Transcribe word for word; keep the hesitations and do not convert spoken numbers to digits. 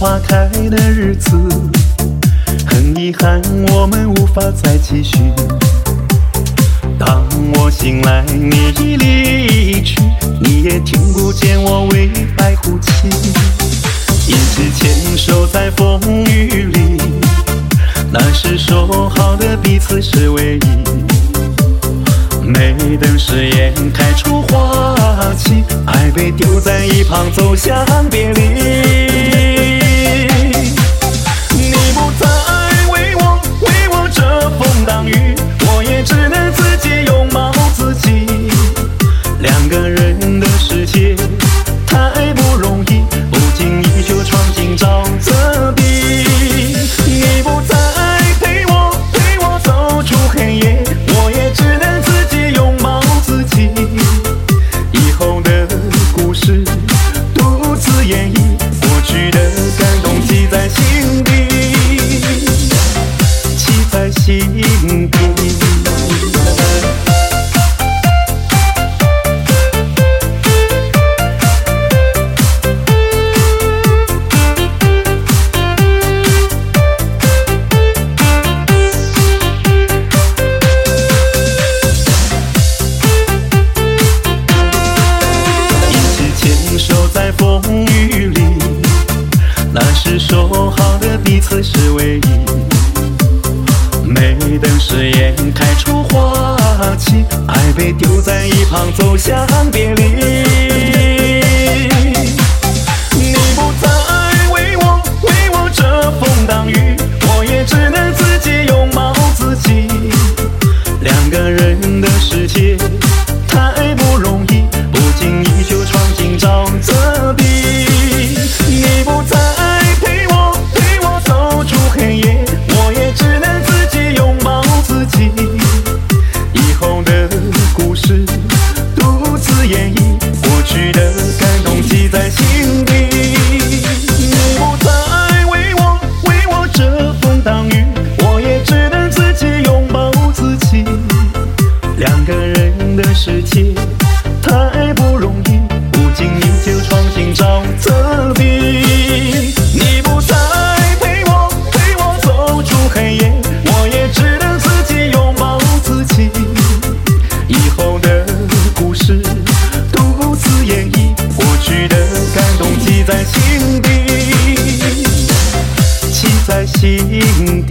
花开的日子，很遗憾我们无法再继续。当我醒来，你已离去，你也听不见我为爱哭泣。一直牵手在风雨里，那时说好的彼此是唯一。没等誓言开出花期，爱被丢在一旁，走向别离。你不再为我为我遮风挡雨，我也只能自己拥抱自己。两个人的世界太不容易，不经意就闯进沼泽地。你不再陪我陪我走出黑夜，我也只能自己拥抱自己。以后的故事独自演绎，过去的感动记在心底，记在心底。风雨里，那时说好的彼此是唯一。没等誓言开出花期，爱被丢在一旁，走向别离。你不再为我为我遮风挡雨，我也只能自己拥抱自己。两个人的世界太不容易，不经意就闯进沼泽地。你不再陪我陪我走出黑夜，我也只能自己拥抱自己。以后的故事独自演绎，过去的感动记在心底。你不再为我为我遮风挡雨，我也只能自己拥抱自己。两个人的世界太不容易，不经意就闯进沼泽地。你不再陪我陪我走出黑夜，我也只能自己拥抱自己。以后的故事独自演绎，过去的感动记在心底，记在心底。